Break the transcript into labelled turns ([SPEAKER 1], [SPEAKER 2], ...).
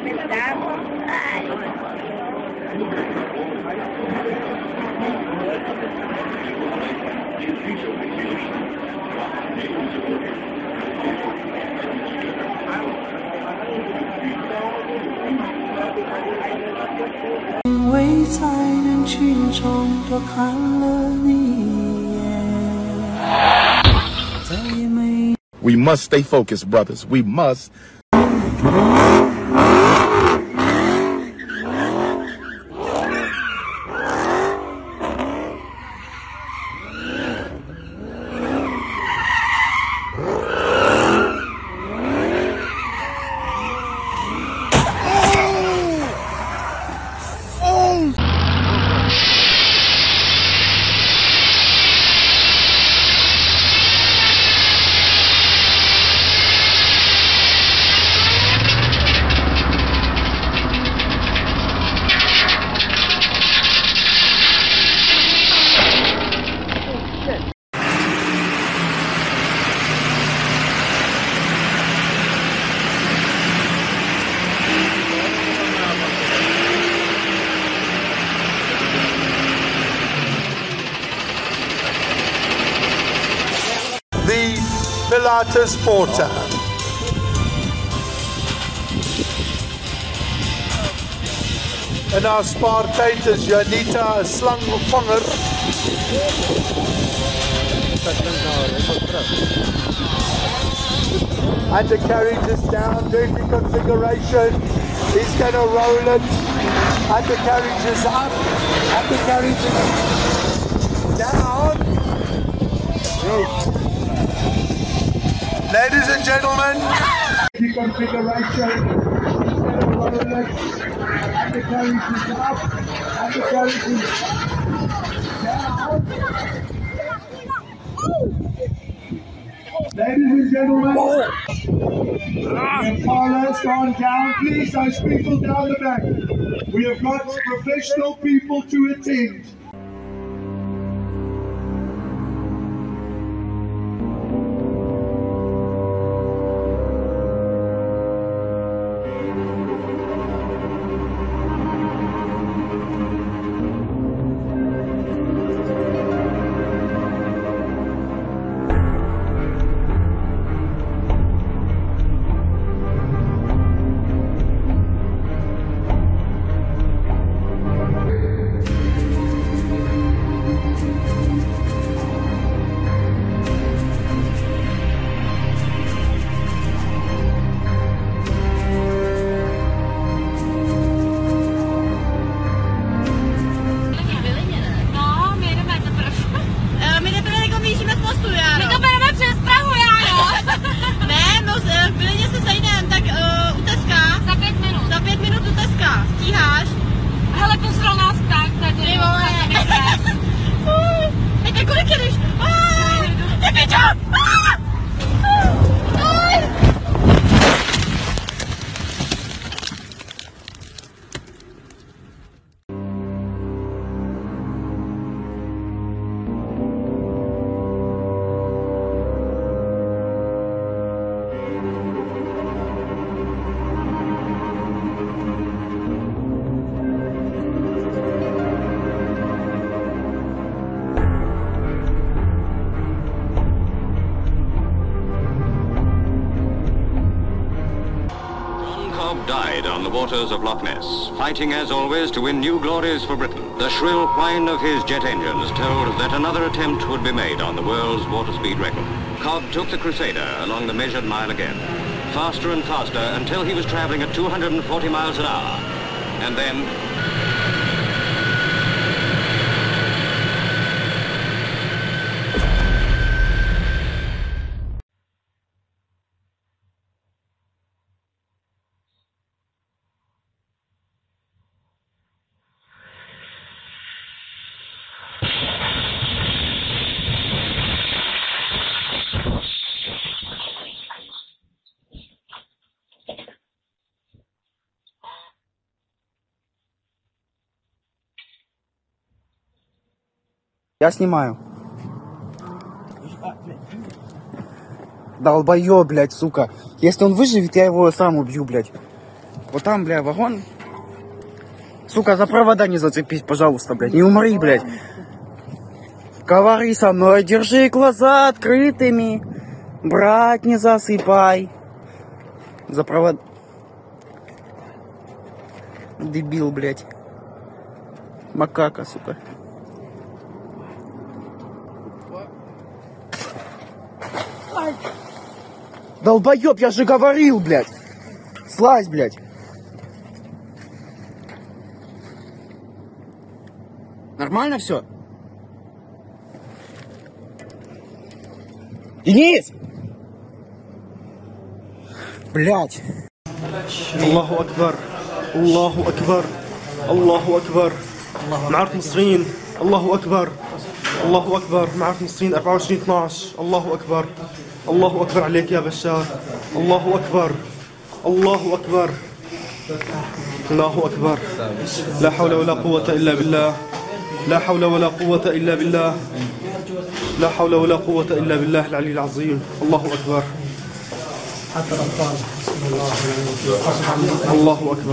[SPEAKER 1] 未在人群中多看了你一眼，再也没。
[SPEAKER 2] We must stay focused, brothers. We must.
[SPEAKER 3] The Pilatus Porter. En our Spartators Janita Slangvanger. And the carriage is down, dirty configuration. He's going to roll it. And the carriage is up. And the carriage is down. Ladies and gentlemen, the configuration. He's going to roll it. And the carriage is up. And the carriage is down. Ladies and gentlemen, the parlor's gone down. Please, those people down the back. We have got professional people to attend.
[SPEAKER 4] Died on the waters of Loch Ness, fighting as always to win new glories for Britain. The shrill whine of his jet engines told that another attempt would be made on the world's water speed record. Cobb took the Crusader along the measured mile again, faster and faster until he was traveling at 240 miles an hour. And then...
[SPEAKER 5] Я снимаю. Долбоёб, блядь, сука. Если он выживет, я его сам убью, блядь. Вот там, бля, вагон. Сука, за провода не зацепись, пожалуйста, блядь. Не умри, блядь. Говори со мной, держи глаза открытыми. Брат, не засыпай. За провод... Дебил, блядь. Макака, сука. Долбоёб, я же говорил, блядь. Слазь, блядь. Нормально все? Денис! Блядь.
[SPEAKER 6] الله أكبر الله أكبر الله أكبر معركة مصريين الله أكبر الله أكبر معركة مصريين 24/12 الله أكبر الله أكبر عليك يا بشار الله أكبر الله أكبر الله أكبر لا حول ولا قوة إلا بالله لا حول ولا قوة إلا بالله لا حول ولا قوة إلا بالله العلي العظيم الله أكبر الله أكبر